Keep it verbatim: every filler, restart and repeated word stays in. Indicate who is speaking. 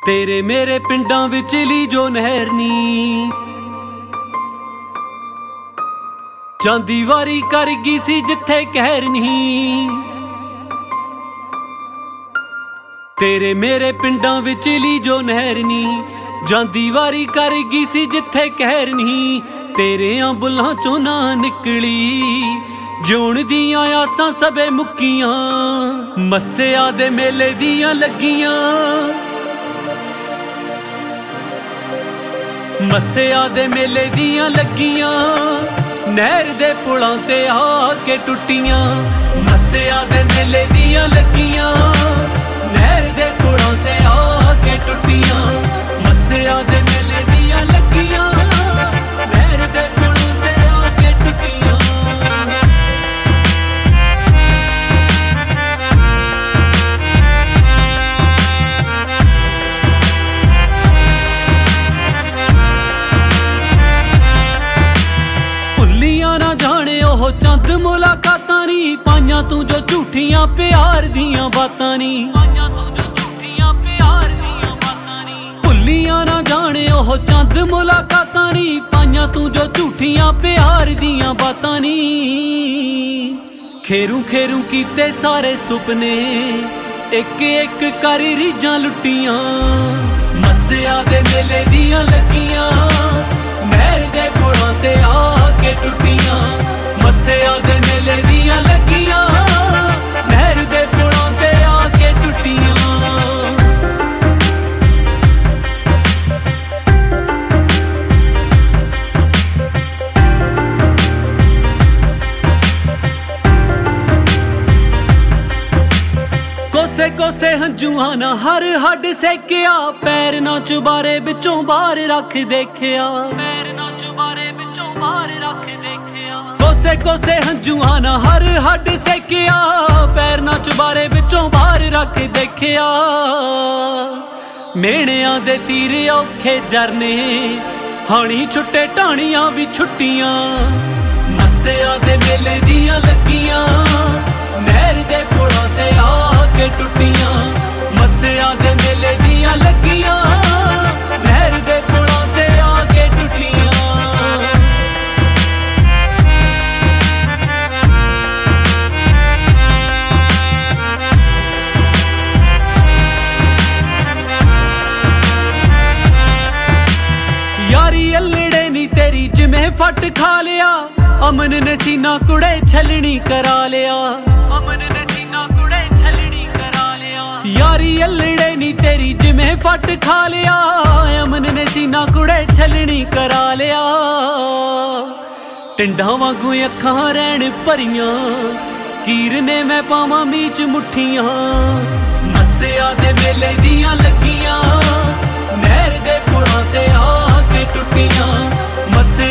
Speaker 1: तेरे मेरे पिंडां विचली जो नहर नी जांदी वारी कर गई सी जिथे कहर नहीं। तेरे मेरे पिंडां विचली जो नहर नी जांदी वारी कर गई सी जिथे कहर नहीं। तेरे बुल्हां चों ना निकली जोण दियां आसां सबे मुक्कियां। मस्सिया दे मेले दियां लगियां मस्सिया दे मेले दियां लगियां नहर दे पुलां ते आके टुटियां। मस्सिया दे मेले दियां लगियां नहर दे पुलां ते आके टुटियां। मस्सिया दे मेले दियां लगियां नहर दे पुलां ते आके टुटियां। चंद मुलाकातां नी पाइयां तू जो झूठियां प्यार दियां बातां नी। पाइयां तू जो झूठियां प्यार दियां बातां नी भुल्लियां ना जाने ओह चंद मुलाकातां नी। पाइयां तू जो झूठियां प्यार दियां बातां नी। खेरू खेरू कीते सारे सुपने एक एक कर रीजां लुटियां। मस्सिया दे मेले दियां लगियां नहर दे पुलां ते आके टुटियां। मस्सिया दे मेले दियां लगियां नहर दे पुलां ते आके टुटियां। कोसे कोसे हंजुआं ना हर हड सेकिया पैर ना चुबारे बिचों बाहर रख देखिया। पैर ना चुबारे बिचों बाहर रख देखिया। कोसे कोसे हंजुआं ना हर हड सेकिया पैर ना चुबारे बिचों बाहर रख देखिया। मेहणियां दे तीर औखे जरने हाणी छुट्टे ढाणियां भी छुट्टियां। मस्सिया दे मेले दियां लगियां नहर दे पुलां ते आके टुटियां। मस्सिया दे मेले दियां लगियां नहर दे पुलां ते आके टुटियां। यारी अल्लड़े नी तेरी जिमें फट खा लिया। अमन ने सीना कुड़े छलनी करा लिया। अमन ने सीना कुड़े छलनी करा लिया। यारी अल्लड़े नी तेरी जिमें फट खा लिया। अमन ने सीना कुड़े छलनी करा लिया। टिंडा वांगू अखां रहन भरियां कीर ने मैं पावां मीच मुठियां। मस्सिया दे मेले दियां लगियां नहर दे पुलां ते आके टुटियां। मस्सिया